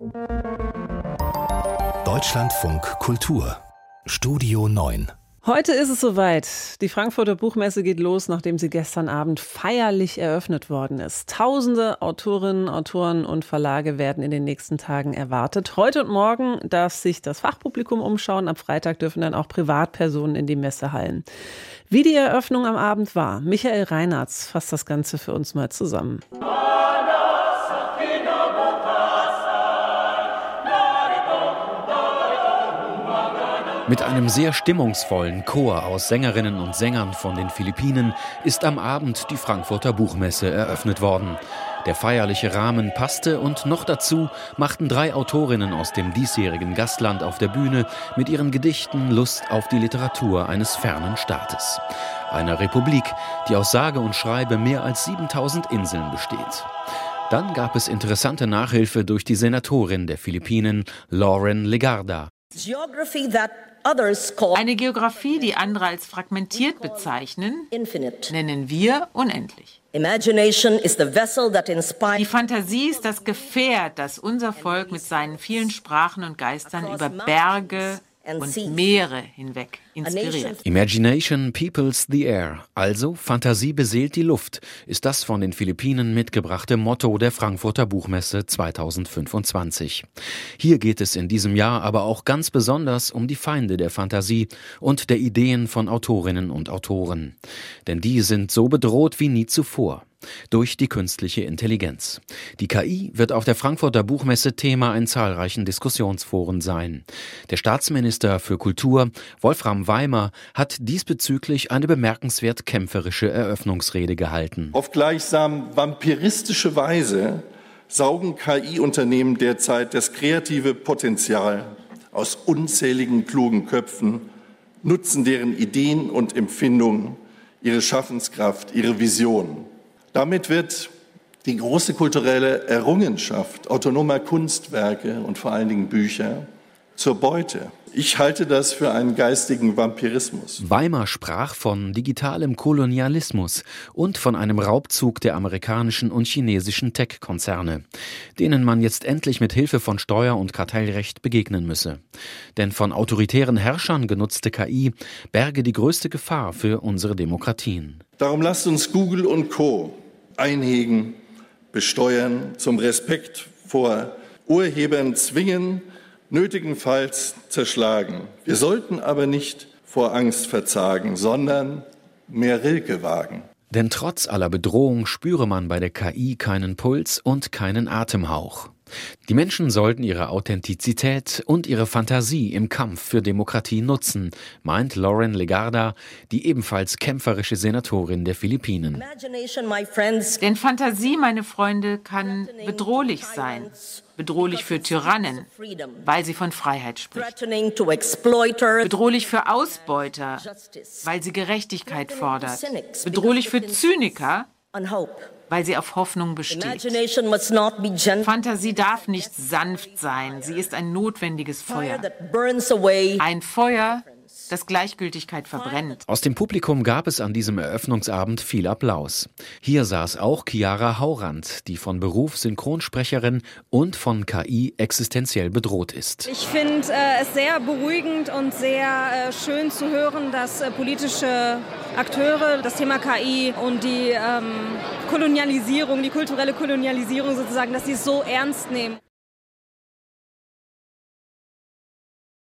Deutschlandfunk Kultur Studio 9. Heute ist es soweit. Die Frankfurter Buchmesse geht los, nachdem sie gestern Abend feierlich eröffnet worden ist. Tausende Autorinnen, Autoren und Verlage werden in den nächsten Tagen erwartet. Heute und morgen darf sich das Fachpublikum umschauen. Am Freitag dürfen dann auch Privatpersonen in die Messehallen. Wie die Eröffnung am Abend war, Michael Reinartz fasst das Ganze für uns mal zusammen. Mit einem sehr stimmungsvollen Chor aus Sängerinnen und Sängern von den Philippinen ist am Abend die Frankfurter Buchmesse eröffnet worden. Der feierliche Rahmen passte und noch dazu machten 3 Autorinnen aus dem diesjährigen Gastland auf der Bühne mit ihren Gedichten Lust auf die Literatur eines fernen Staates. Einer Republik, die aus sage und schreibe mehr als 7000 Inseln besteht. Dann gab es interessante Nachhilfe durch die Senatorin der Philippinen, Loren Legarda. Eine Geografie, die andere als fragmentiert bezeichnen, nennen wir unendlich. Die Fantasie ist das Gefährt, das unser Volk mit seinen vielen Sprachen und Geistern über Berge und Meere hinweg inspiriert. Imagination peoples the air, also Fantasie beseelt die Luft, ist das von den Philippinen mitgebrachte Motto der Frankfurter Buchmesse 2025. Hier geht es in diesem Jahr aber auch ganz besonders um die Feinde der Fantasie und der Ideen von Autorinnen und Autoren. Denn die sind so bedroht wie nie zuvor. Durch die künstliche Intelligenz. Die KI wird auf der Frankfurter Buchmesse Thema in zahlreichen Diskussionsforen sein. Der Staatsminister für Kultur, Wolfram Weimer, hat diesbezüglich eine bemerkenswert kämpferische Eröffnungsrede gehalten. Auf gleichsam vampiristische Weise saugen KI-Unternehmen derzeit das kreative Potenzial aus unzähligen klugen Köpfen, nutzen deren Ideen und Empfindungen, ihre Schaffenskraft, ihre Vision. Damit wird die große kulturelle Errungenschaft autonomer Kunstwerke und vor allen Dingen Bücher zur Beute. Ich halte das für einen geistigen Vampirismus. Weimer sprach von digitalem Kolonialismus und von einem Raubzug der amerikanischen und chinesischen Tech-Konzerne, denen man jetzt endlich mit Hilfe von Steuer- und Kartellrecht begegnen müsse. Denn von autoritären Herrschern genutzte KI berge die größte Gefahr für unsere Demokratien. Darum lasst uns Google und Co. einhegen, besteuern, zum Respekt vor Urhebern zwingen, nötigenfalls zerschlagen. Wir sollten aber nicht vor Angst verzagen, sondern mehr Rilke wagen. Denn trotz aller Bedrohung spüre man bei der KI keinen Puls und keinen Atemhauch. Die Menschen sollten ihre Authentizität und ihre Fantasie im Kampf für Demokratie nutzen, meint Loren Legarda, die ebenfalls kämpferische Senatorin der Philippinen. Denn Fantasie, meine Freunde, kann bedrohlich sein. Bedrohlich für Tyrannen, weil sie von Freiheit spricht. Bedrohlich für Ausbeuter, weil sie Gerechtigkeit fordert. Bedrohlich für Zyniker, weil sie auf Hoffnung besteht. Fantasie darf nicht sanft sein, sie ist ein notwendiges Feuer. Ein Feuer, das Gleichgültigkeit verbrennt. Aus dem Publikum gab es an diesem Eröffnungsabend viel Applaus. Hier saß auch Chiara Haurand, die von Beruf Synchronsprecherin und von KI existenziell bedroht ist. Ich finde es sehr beruhigend und sehr schön zu hören, dass politische Akteure das Thema KI und die Kolonialisierung, die kulturelle Kolonialisierung sozusagen, dass sie es so ernst nehmen.